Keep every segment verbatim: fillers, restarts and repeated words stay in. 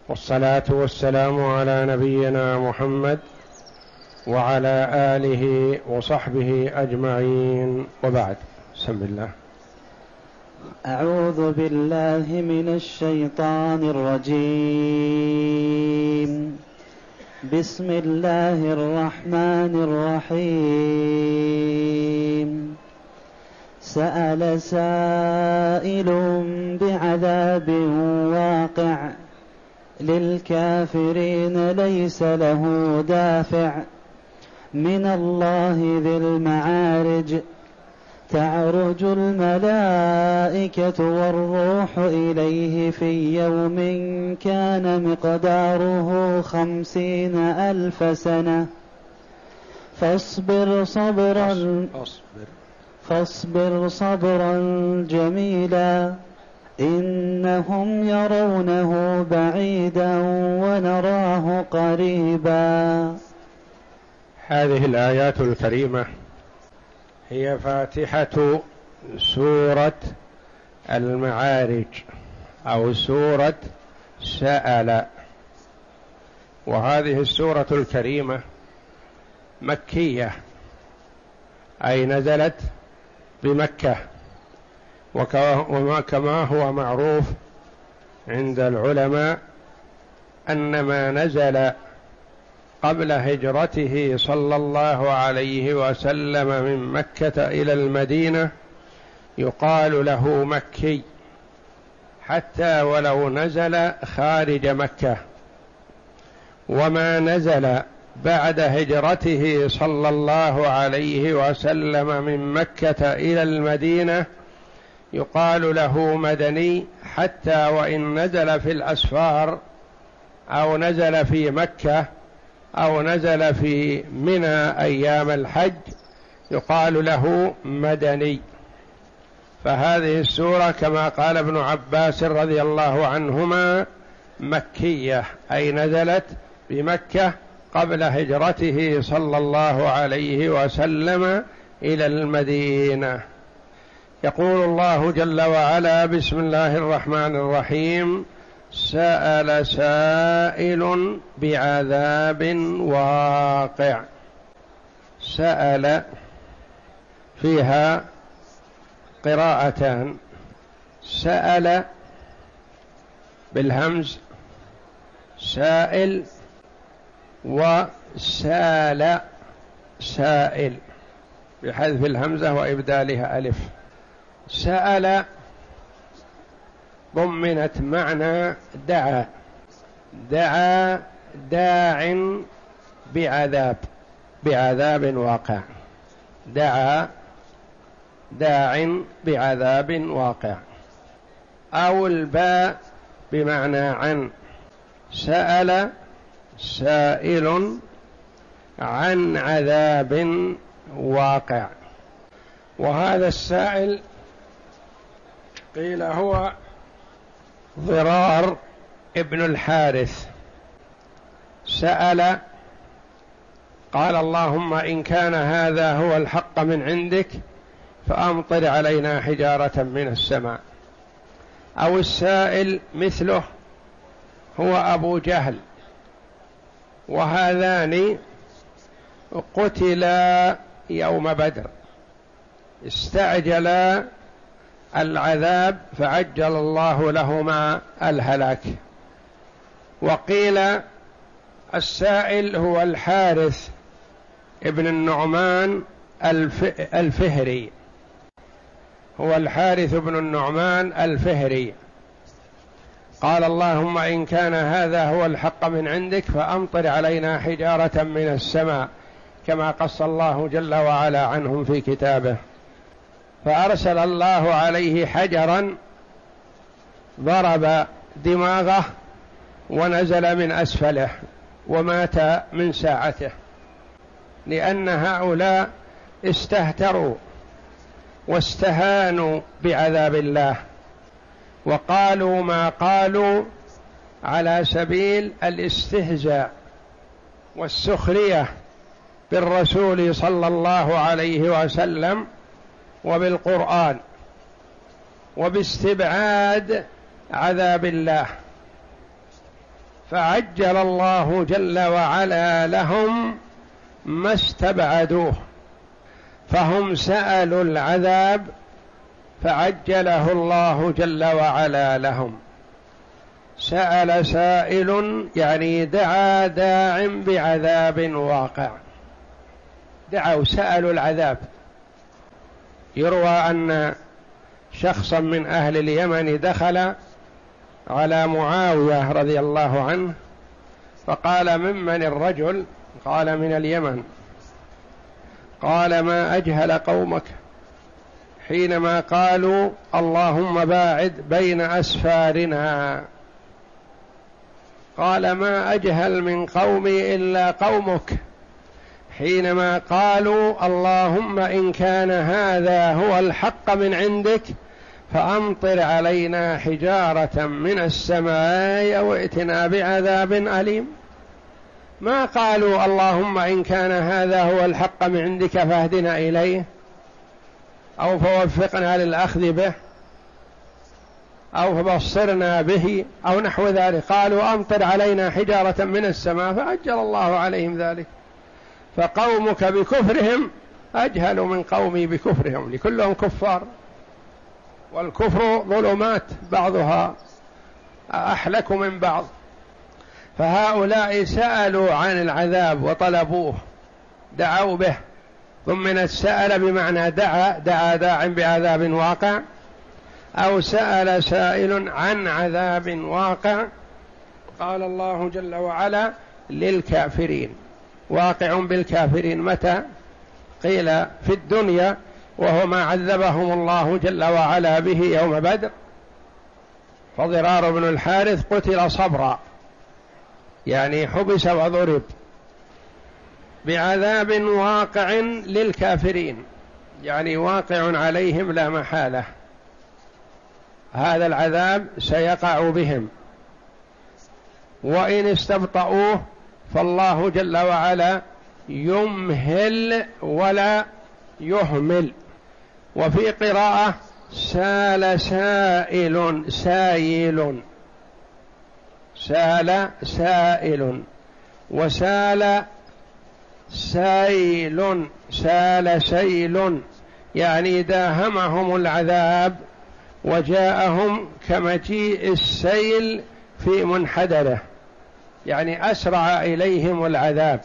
والصلاة والسلام على نبينا محمد وعلى آله وصحبه أجمعين، وبعد. بسم الله. أعوذ بالله من الشيطان الرجيم. بسم الله الرحمن الرحيم. سأل سائل بعذاب واقع للكافرين ليس له دافع من الله ذي المعارج. تعرج الملائكة والروح إليه في يوم كان مقداره خمسين ألف سنة فاصبر صبرا فاصبر صبرا جميلا إنهم يرونه بعيدا ونراه قريبا. هذه الآيات الكريمة هي فاتحة سورة المعارج أو سورة سأل، وهذه السورة الكريمة مكية، أي نزلت بمكة، وكما هو معروف عند العلماء أن ما نزل قبل هجرته صلى الله عليه وسلم من مكة إلى المدينة يقال له مكي، حتى ولو نزل خارج مكة. وما نزل بعد هجرته صلى الله عليه وسلم من مكة إلى المدينة يقال له مدني، حتى وإن نزل في الأسفار أو نزل في مكة أو نزل في منى أيام الحج يقال له مدني. فهذه السورة كما قال ابن عباس رضي الله عنهما مكية، أي نزلت بمكة قبل هجرته صلى الله عليه وسلم إلى المدينة. يقول الله جل وعلا: بسم الله الرحمن الرحيم. سأل سائل بعذاب واقع. سأل فيها قراءتان: سأل بالهمز سائل، وسال سائل بحذف الهمزة وإبدالها ألف. سأل ضمنت معنى دعا، دعا داع بعذاب، بعذاب واقع، دعا داع بعذاب واقع. أو الباء بمعنى عن، سأل سائل عن عذاب واقع. وهذا السائل قيل هو ضرار ابن الحارث. سأل قال: اللهم إن كان هذا هو الحق من عندك فأمطر علينا حجارة من السماء. أو السائل مثله هو أبو جهل، وهذان قتلا يوم بدر، استعجلا العذاب فعجل الله لهما الهلاك. وقيل السائل هو الحارث ابن النعمان الفهري، هو الحارث بن النعمان الفهري. قال: اللهم إن كان هذا هو الحق من عندك فأمطر علينا حجارة من السماء، كما قص الله جل وعلا عنهم في كتابه. فأرسل الله عليه حجرا ضرب دماغه ونزل من أسفله ومات من ساعته، لأن هؤلاء استهتروا واستهانوا بعذاب الله، وقالوا ما قالوا على سبيل الاستهزاء والسخرية بالرسول صلى الله عليه وسلم وبالقرآن وباستبعاد عذاب الله. فعجل الله جل وعلا لهم ما استبعدوه، فهم سألوا العذاب فعجله الله جل وعلا لهم. سأل سائل يعني دعا داع بعذاب واقع، دعوا سألوا العذاب. يروى أن شخصا من أهل اليمن دخل على معاوية رضي الله عنه فقال: ممن الرجل؟ قال: من اليمن. قال: ما أجهل قومك حينما قالوا اللهم باعد بين أسفارنا. قال: ما أجهل من قومي إلا قومك حينما قالوا اللهم إن كان هذا هو الحق من عندك فأمطر علينا حجارة من السماء أو ائتنا بعذاب أليم. ما قالوا اللهم إن كان هذا هو الحق من عندك فاهدنا إليه أو فوفقنا للأخذ به أو فبصرنا به أو نحو ذلك. قالوا أمطر علينا حجارة من السماء فأجل الله عليهم ذلك. فقومك بكفرهم أجهل من قومي بكفرهم، لكلهم كفار، والكفر ظلمات بعضها أحلك من بعض. فهؤلاء سألوا عن العذاب وطلبوه، دعوا به. ثم من السأل بمعنى دعا، دعا داع بعذاب واقع، أو سأل سائل عن عذاب واقع. قال الله جل وعلا للكافرين، واقع بالكافرين متى؟ قيل في الدنيا، وهو ما عذبهم الله جل وعلا به يوم بدر. فضرار بن الحارث قتل صبرا، يعني حبس وضرب، بعذاب واقع للكافرين، يعني واقع عليهم لا محالة، هذا العذاب سيقع بهم، وإن استبطؤوه فالله جل وعلا يمهل ولا يهمل. وفي قراءة سال سائل سايل، سال سائل وسال سيل، سال سيل يعني داهمهم العذاب وجاءهم كمجيء السيل في منحدره، يعني أسرع إليهم العذاب.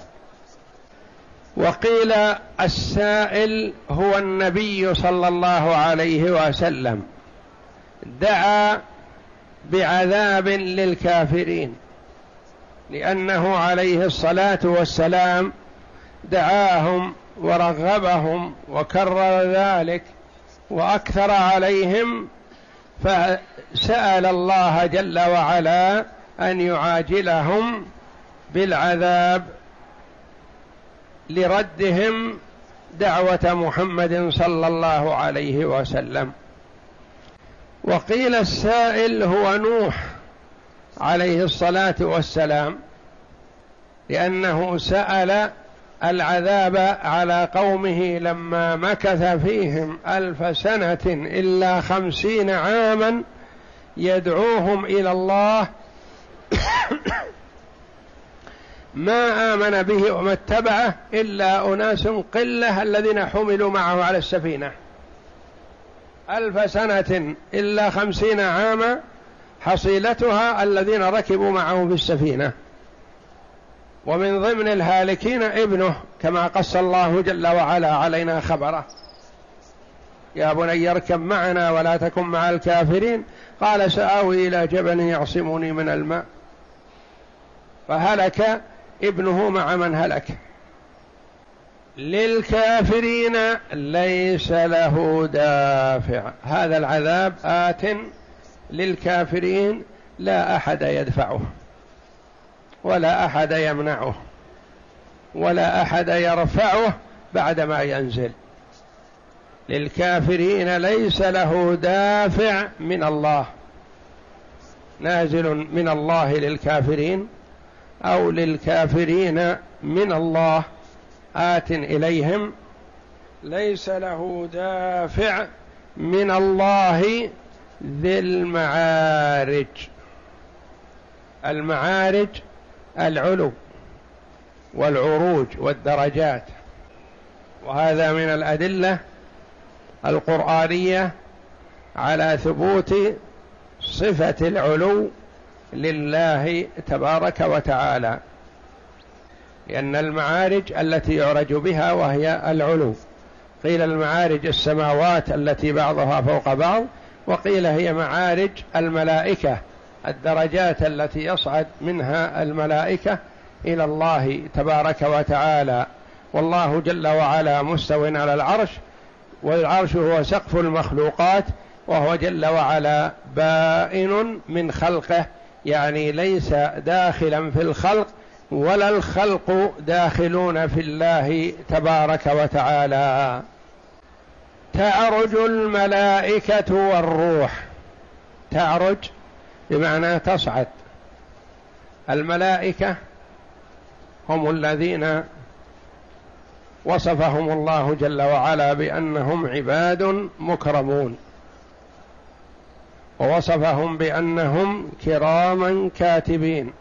وقيل السائل هو النبي صلى الله عليه وسلم، دعا بعذاب للكافرين، لأنه عليه الصلاة والسلام دعاهم ورغبهم وكرر ذلك وأكثر عليهم، فسأل الله جل وعلا أن يعاجلهم بالعذاب لردهم دعوة محمد صلى الله عليه وسلم. وقيل السائل هو نوح عليه الصلاة والسلام، لأنه سأل العذاب على قومه لما مكث فيهم ألف سنة إلا خمسين عاما يدعوهم إلى الله ما آمن به وما اتبعه إلا أناس قلة الذين حملوا معه على السفينة. ألف سنة إلا خمسين عاما حصيلتها الذين ركبوا معه في السفينة، ومن ضمن الهالكين ابنه كما قص الله جل وعلا علينا خبره: يا بني اركب معنا ولا تكن مع الكافرين، قال سآوي إلى جبل يعصمني من الماء، فهلك ابنه مع من هلك. للكافرين ليس له دافع، هذا العذاب آت للكافرين لا أحد يدفعه ولا أحد يمنعه ولا أحد يرفعه بعدما ينزل. للكافرين ليس له دافع من الله، نازل من الله للكافرين أو للكافرين من الله آت إليهم، ليس له دافع من الله ذي المعارج. المعارج العلو والعروج والدرجات، وهذا من الأدلة القرآنية على ثبوت صفة العلو لله تبارك وتعالى، لأن المعارج التي يعرج بها وهي العلو، قيل المعارج السماوات التي بعضها فوق بعض، وقيل هي معارج الملائكة الدرجات التي يصعد منها الملائكة إلى الله تبارك وتعالى. والله جل وعلا مستو على العرش، والعرش هو سقف المخلوقات، وهو جل وعلا بائن من خلقه، يعني ليس داخلا في الخلق ولا الخلق داخلون في الله تبارك وتعالى. تعرج الملائكة والروح، تعرج بمعنى تصعد. الملائكة هم الذين وصفهم الله جل وعلا بأنهم عباد مكرمون، ووصفهم بأنهم كراما كاتبين،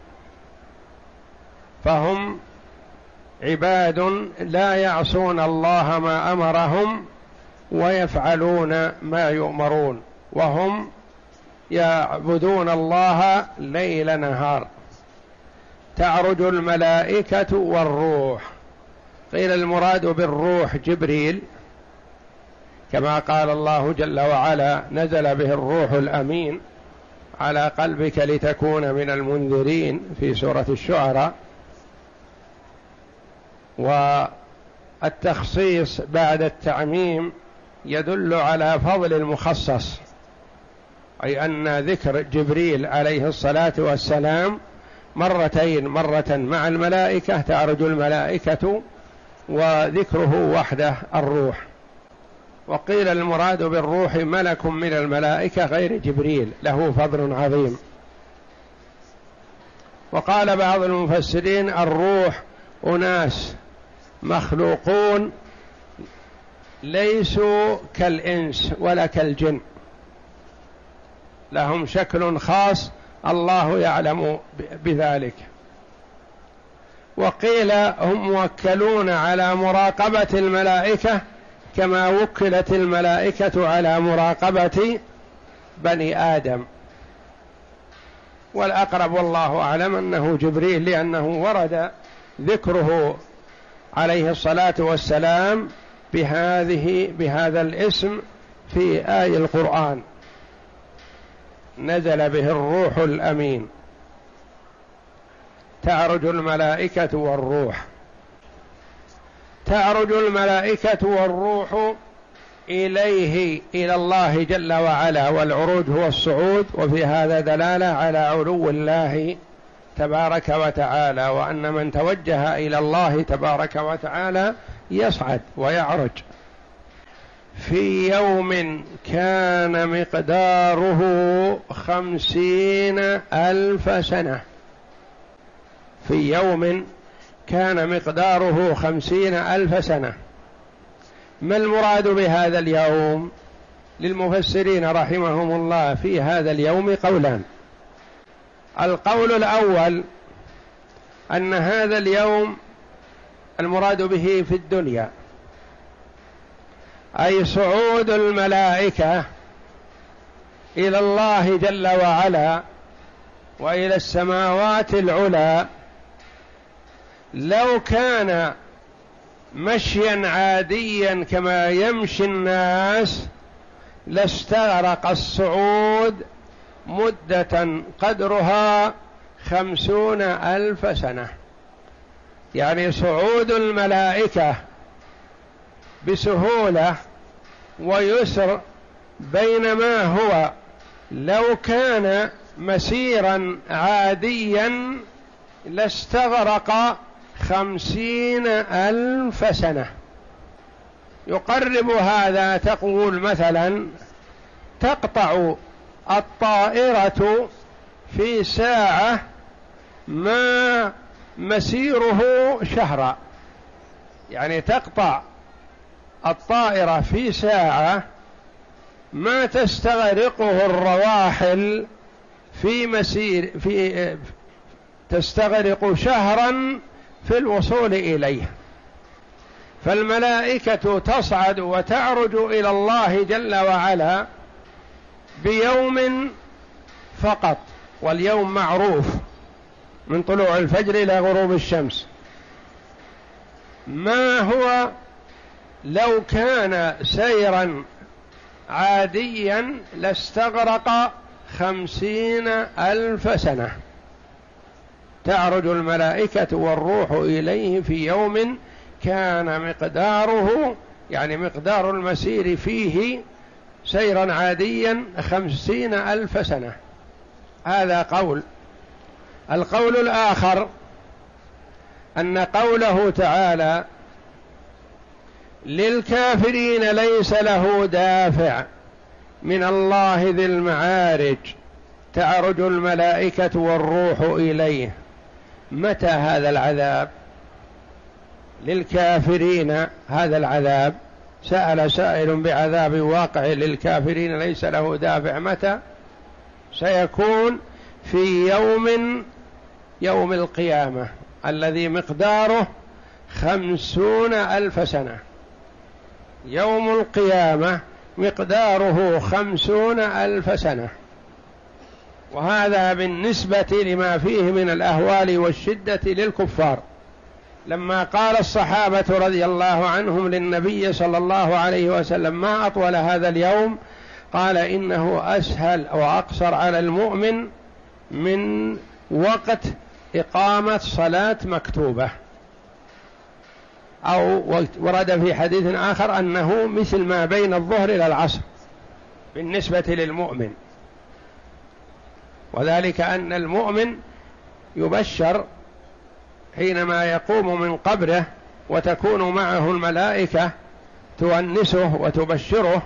فهم عباد لا يعصون الله ما أمرهم ويفعلون ما يؤمرون، وهم يعبدون الله ليل نهار. تعرج الملائكة والروح، قيل المراد بالروح جبريل، كما قال الله جل وعلا نزل به الروح الأمين على قلبك لتكون من المنذرين في سورة الشعراء. والتخصيص بعد التعميم يدل على فضل المخصص، أي أن ذكر جبريل عليه الصلاة والسلام مرتين، مرة مع الملائكة تعرج الملائكة، وذكره وحده الروح. وقيل المراد بالروح ملك من الملائكة غير جبريل له فضل عظيم. وقال بعض المفسرين الروح أناس مخلوقون ليسوا كالإنس ولا كالجن، لهم شكل خاص الله يعلم بذلك. وقيل هم موكلون على مراقبة الملائكة كما وكلت الملائكة على مراقبة بني آدم، والأقرب والله أعلم أنه جبريل، لأنه ورد ذكره عليه الصلاة والسلام بهذه بهذا الاسم في آية القرآن، نزل به الروح الأمين. تعرج الملائكة والروح، تعرج الملائكة والروح إليه إلى الله جل وعلا، والعروج هو الصعود، وفي هذا دلالة على علو الله تبارك وتعالى، وأن من توجه إلى الله تبارك وتعالى يصعد ويعرج. في يوم كان مقداره خمسين ألف سنة، في يوم كان مقداره خمسين ألف سنة. ما المراد بهذا اليوم؟ للمفسرين رحمهم الله في هذا اليوم قولان. القول الأول أن هذا اليوم المراد به في الدنيا، أي صعود الملائكة إلى الله جل وعلا وإلى السماوات العلى. لو كان مشيا عاديا كما يمشي الناس لاستغرق الصعود مدة قدرها خمسون ألف سنة، يعني صعود الملائكة بسهولة ويسر، بينما هو لو كان مسيرا عاديا لاستغرق خمسين ألف سنة. يقرب هذا، تقول مثلا تقطع الطائرة في ساعة ما مسيره شهرا، يعني تقطع الطائرة في ساعة ما تستغرقه الرواحل في مسير في تستغرق شهرا في الوصول إليه. فالملائكة تصعد وتعرج إلى الله جل وعلا بيوم فقط، واليوم معروف من طلوع الفجر إلى غروب الشمس. ما هو لو كان سيرا عاديا لاستغرق خمسين ألف سنة. تعرج الملائكة والروح إليه في يوم كان مقداره، يعني مقدار المسير فيه سيرا عاديا خمسين ألف سنة. هذا قول. القول الآخر أن قوله تعالى للكافرين ليس له دافع من الله ذي المعارج تعرج الملائكة والروح إليه. متى هذا العذاب؟ للكافرين هذا العذاب، سأل سائل بعذاب واقع للكافرين ليس له دافع، متى؟ سيكون في يوم يوم القيامة الذي مقداره خمسون ألف سنة. يوم القيامة مقداره خمسون ألف سنة، وهذا بالنسبة لما فيه من الأهوال والشدة للكفار. لما قال الصحابة رضي الله عنهم للنبي صلى الله عليه وسلم ما أطول هذا اليوم، قال إنه أسهل وأقصر على المؤمن من وقت إقامة صلاة مكتوبة، أو ورد في حديث آخر أنه مثل ما بين الظهر إلى العصر بالنسبة للمؤمن. وذلك أن المؤمن يبشر حينما يقوم من قبره وتكون معه الملائكة تؤنسه وتبشره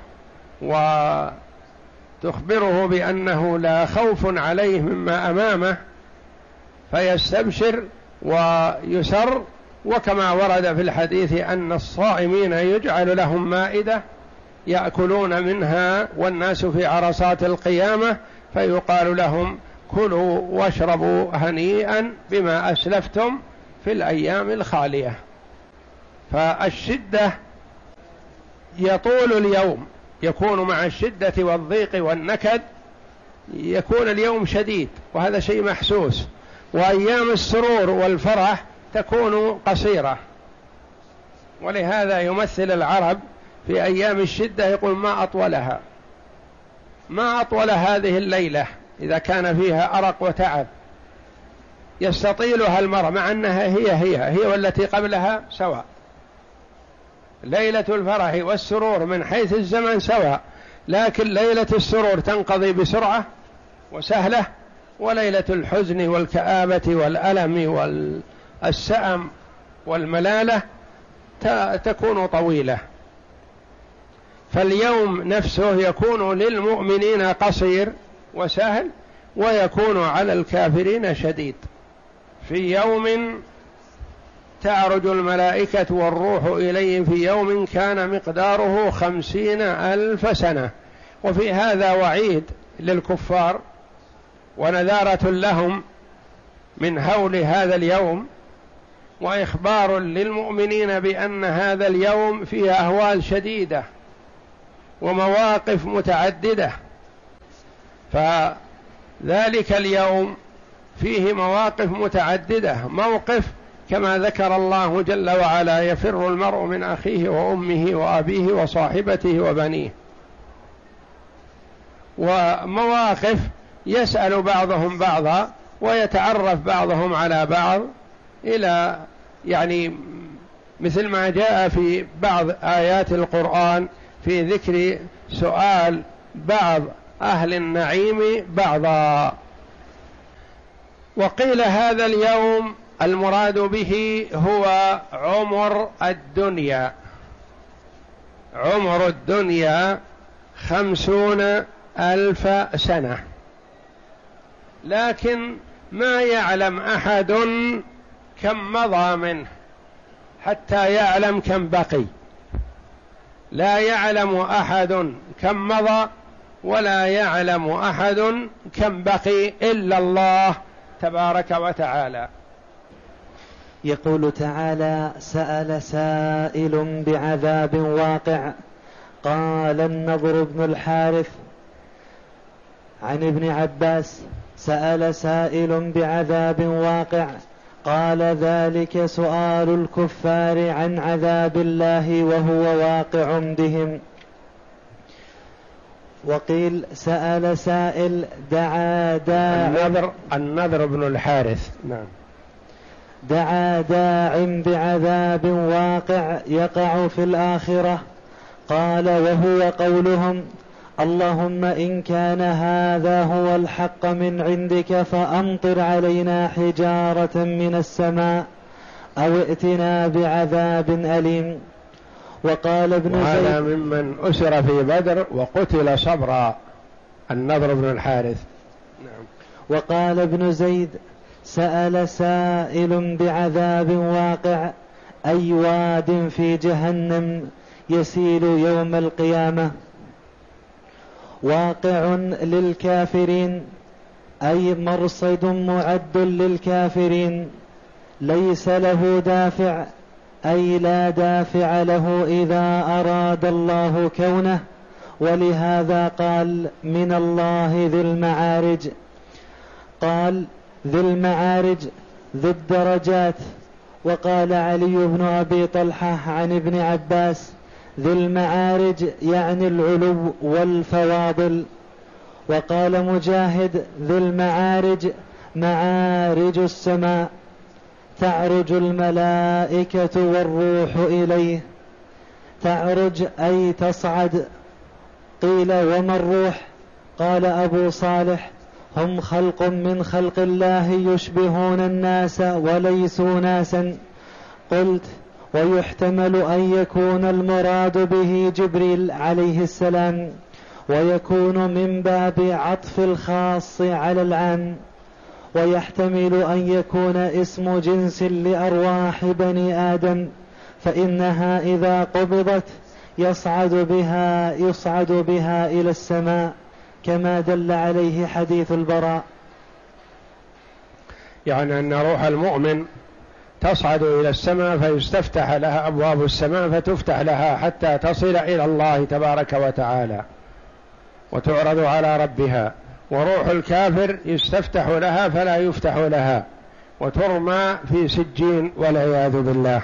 وتخبره بأنه لا خوف عليه مما أمامه، فيستبشر ويسر. وكما ورد في الحديث أن الصائمين يجعل لهم مائدة يأكلون منها والناس في عرصات القيامة، فيقال لهم كلوا واشربوا هنيئا بما أسلفتم في الأيام الخالية. فالشدة يطول اليوم، يكون مع الشدة والضيق والنكد يكون اليوم شديد، وهذا شيء محسوس. وأيام السرور والفرح تكون قصيرة، ولهذا يمثل العرب في أيام الشدة يقول ما أطولها، ما أطول هذه الليلة إذا كان فيها أرق وتعب يستطيلها المرء، مع أنها هي هي هي والتي قبلها سواء. ليلة الفرح والسرور من حيث الزمن سواء، لكن ليلة السرور تنقضي بسرعة وسهلة، وليلة الحزن والكآبة والألم والسأم والملالة تكون طويلة. فاليوم نفسه يكون للمؤمنين قصير وسهل، ويكون على الكافرين شديد. في يوم تعرج الملائكة والروح إليه في يوم كان مقداره خمسين ألف سنة. وفي هذا وعيد للكفار ونذارة لهم من هول هذا اليوم، وإخبار للمؤمنين بأن هذا اليوم فيه أهوال شديدة ومواقف متعددة. فذلك اليوم فيه مواقف متعددة. موقف كما ذكر الله جل وعلا يفر المرء من أخيه وأمه وأبيه وصاحبته وبنيه. ومواقف يسأل بعضهم بعضا ويتعرف بعضهم على بعض، إلى يعني مثل ما جاء في بعض آيات القرآن في ذكر سؤال بعض أهل النعيم بعضا. وقيل هذا اليوم المراد به هو عمر الدنيا. عمر الدنيا خمسون ألف سنة، لكن ما يعلم أحد كم مضى منه حتى يعلم كم بقي. لا يعلم أحد كم مضى ولا يعلم أحد كم بقي إلا الله تبارك وتعالى. يقول تعالى: سأل سائل بعذاب واقع. قال النضر بن الحارث عن ابن عباس: سأل سائل بعذاب واقع، قال: ذلك سؤال الكفار عن عذاب الله وهو واقع بهم. وقيل: سأل سائل دعا داع. النذر, النذر بن الحارث. نعم. دعا داع بعذاب واقع يقع في الآخرة. قال: وهو قولهم: اللهم إن كان هذا هو الحق من عندك فأمطر علينا حجارة من السماء أو ائتنا بعذاب أليم. وقال ابن زيد: وهذا ممن أسر في بدر وقتل صبرا، النضر بن الحارث. نعم. وقال ابن زيد: سأل سائل بعذاب واقع، أي واد في جهنم يسيل يوم القيامة. واقع للكافرين أي مرصد معد للكافرين، ليس له دافع أي لا دافع له إذا أراد الله كونه. ولهذا قال: من الله ذي المعارج. قال: ذي المعارج ذو الدرجات. وقال علي بن أبي طلحة عن ابن عباس: ذي المعارج يعني العلو والفواضل. وقال مجاهد: ذي المعارج معارج السماء، تعرج الملائكة والروح إليه. تعرج أي تصعد. قيل: وما الروح؟ قال أبو صالح: هم خلق من خلق الله يشبهون الناس وليسوا ناسا. قلت: ويحتمل أن يكون المراد به جبريل عليه السلام، ويكون من باب عطف الخاص على العام، ويحتمل أن يكون اسم جنس لأرواح بني آدم، فإنها إذا قبضت يصعد بها يصعد بها إلى السماء، كما دل عليه حديث البراء. يعني أن روح المؤمن تصعد إلى السماء فيستفتح لها أبواب السماء فتفتح لها حتى تصل إلى الله تبارك وتعالى وتعرض على ربها. وروح الكافر يستفتح لها فلا يفتح لها وترمى في سجين والعياذ بالله.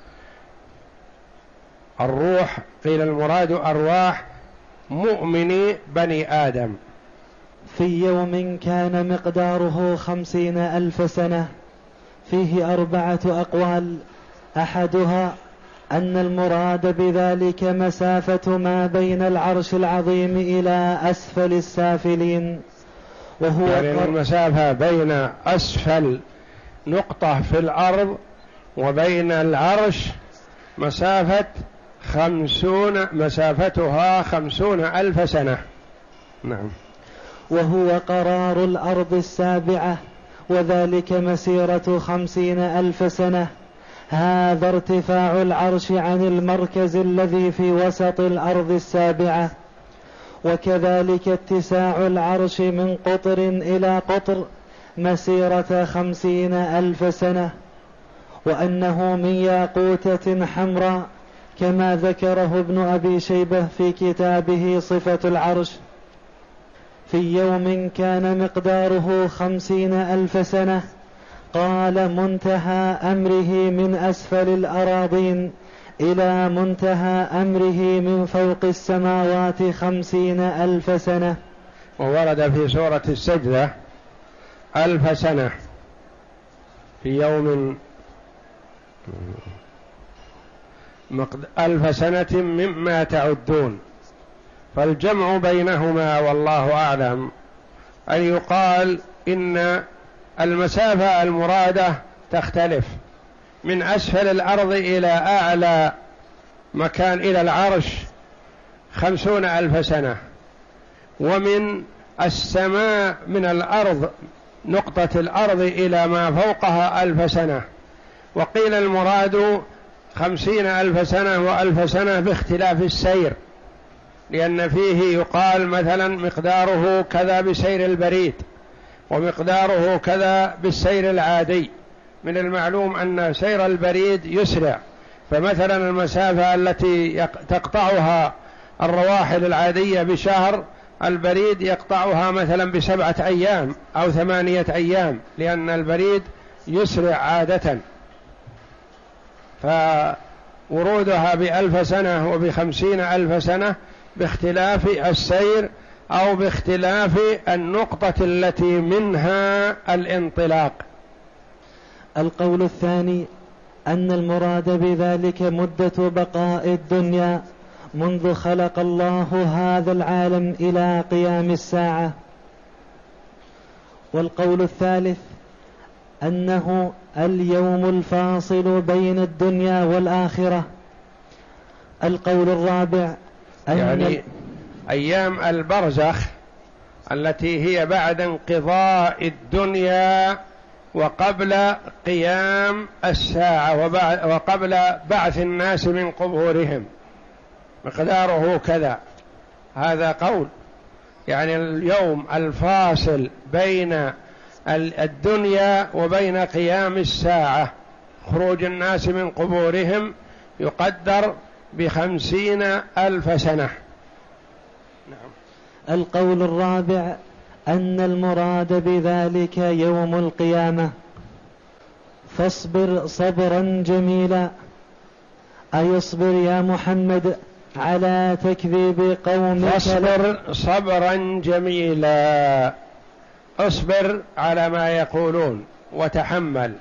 الروح قيل المراد أرواح مؤمني بني آدم. في يوم كان مقداره خمسين ألف سنة. فيه أربعة أقوال. أحدها أن المراد بذلك مسافة ما بين العرش العظيم إلى أسفل السافلين، وهو يعني المسافة بين أسفل نقطة في الأرض وبين العرش مسافة خمسون مسافتها خمسون ألف سنة. نعم. وهو قرار الأرض السابعة، وذلك مسيرة خمسين ألف سنة. هذا ارتفاع العرش عن المركز الذي في وسط الأرض السابعة. وكذلك اتساع العرش من قطر إلى قطر مسيرة خمسين ألف سنة. وأنه من ياقوتة حمراء كما ذكره ابن أبي شيبة في كتابه صفة العرش. في يوم كان مقداره خمسين ألف سنة. قال: منتهى أمره من أسفل الأراضين إلى منتهى أمره من فوق السماوات خمسين ألف سنة. وورد في سورة السجدة ألف سنة في يوم ألف سنة مما تعدون، فالجمع بينهما والله أعلم أن يقال إن المسافة المرادة تختلف من أسفل الأرض إلى أعلى مكان إلى العرش خمسون ألف سنة، ومن السماء من الأرض نقطة الأرض إلى ما فوقها ألف سنة. وقيل المراد خمسين ألف سنة وألف سنة باختلاف السير، لأن فيه يقال مثلا مقداره كذا بسير البريد، ومقداره كذا بالسير العادي. من المعلوم أن سير البريد يسرع، فمثلا المسافة التي تقطعها الرواحل العادية بشهر، البريد يقطعها مثلا بسبعة أيام أو ثمانية أيام، لأن البريد يسرع عادة. فورودها بألف سنة وبخمسين ألف سنة باختلاف السير أو باختلاف النقطة التي منها الانطلاق. القول الثاني أن المراد بذلك مدة بقاء الدنيا منذ خلق الله هذا العالم إلى قيام الساعة. والقول الثالث أنه اليوم الفاصل بين الدنيا والآخرة. القول الرابع أن يعني أيام البرزخ التي هي بعد انقضاء الدنيا وقبل قيام الساعة وقبل بعث الناس من قبورهم، مقداره كذا. هذا قول، يعني اليوم الفاصل بين الدنيا وبين قيام الساعة، خروج الناس من قبورهم، يقدر بخمسين ألف سنة. نعم. القول الرابع أن المراد بذلك يوم القيامة. فاصبر صبرا جميلا، أي اصبر يا محمد على تكذيب قومك. فاصبر صبرا جميلا، اصبر على ما يقولون وتحمل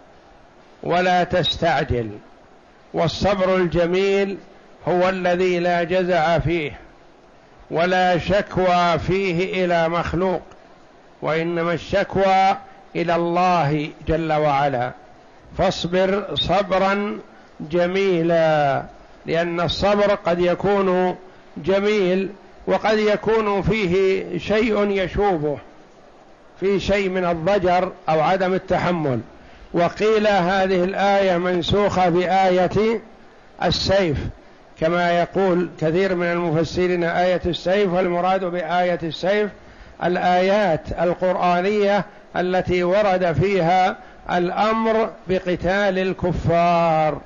ولا تستعجل. والصبر الجميل هو الذي لا جزع فيه ولا شكوى فيه إلى مخلوق، وإنما الشكوى إلى الله جل وعلا. فاصبر صبرا جميلا، لأن الصبر قد يكون جميل وقد يكون فيه شيء يشوبه، فيه شيء من الضجر أو عدم التحمل. وقيل هذه الآية منسوخة بآية السيف، كما يقول كثير من المفسرين آية السيف، والمراد بآية السيف الآيات القرآنية التي ورد فيها الأمر بقتال الكفار.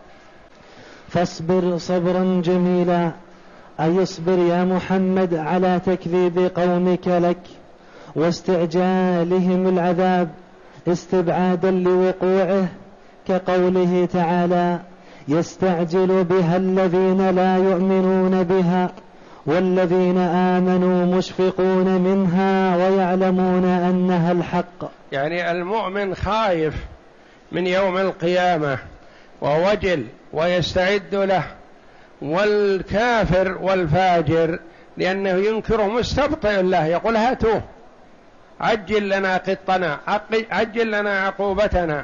فاصبر صبرا جميلا، أي اصبر يا محمد على تكذيب قومك لك واستعجالهم العذاب استبعادا لوقوعه، كقوله تعالى: يستعجل بها الذين لا يؤمنون بها والذين آمنوا مشفقون منها ويعلمون أنها الحق. يعني المؤمن خايف من يوم القيامة ووجل ويستعد له، والكافر والفاجر لأنه ينكره مستبطئ له، يقول هاتوه عجل لنا قطنا، عجل لنا عقوبتنا،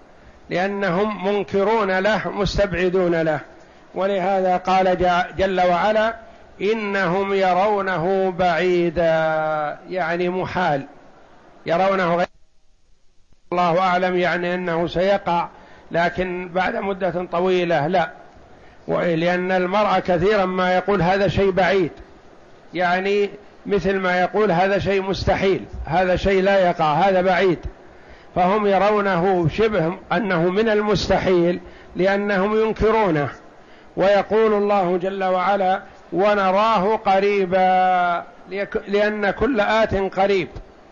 لأنهم منكرون له مستبعدون له. ولهذا قال جل وعلا: إنهم يرونه بعيدا، يعني محال، يرونه غير، الله أعلم، يعني أنه سيقع لكن بعد مدة طويلة لا. لأن المرء كثيرا ما يقول هذا شيء بعيد، يعني مثل ما يقول هذا شيء مستحيل، هذا شيء لا يقع، هذا بعيد. فهم يرونه شبه أنه من المستحيل لأنهم ينكرونه. ويقول الله جل وعلا: ونراه قريبا، لأن كل آت قريب،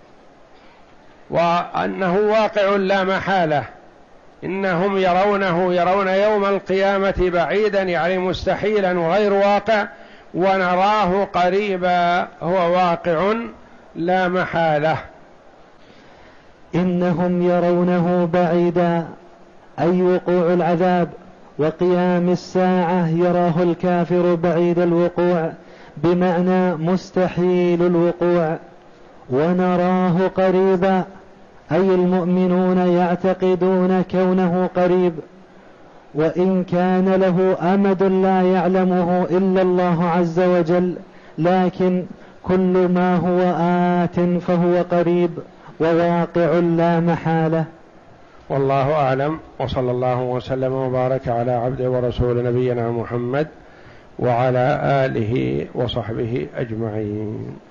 وأنه واقع لا محالة. إنهم يرونه، يرون يوم القيامة بعيدا، يعني مستحيلا وغير واقع، ونراه قريبا، هو واقع لا محالة. إنهم يرونه بعيدا، أي وقوع العذاب وقيام الساعة يراه الكافر بعيد الوقوع، بمعنى مستحيل الوقوع. ونراه قريبا، أي المؤمنون يعتقدون كونه قريب، وإن كان له أمد لا يعلمه إلا الله عز وجل، لكن كل ما هو آت فهو قريب وواقع لا محالة. والله أعلم، وصلى الله وسلم وبارك على عبده ورسول نبينا محمد وعلى آله وصحبه أجمعين.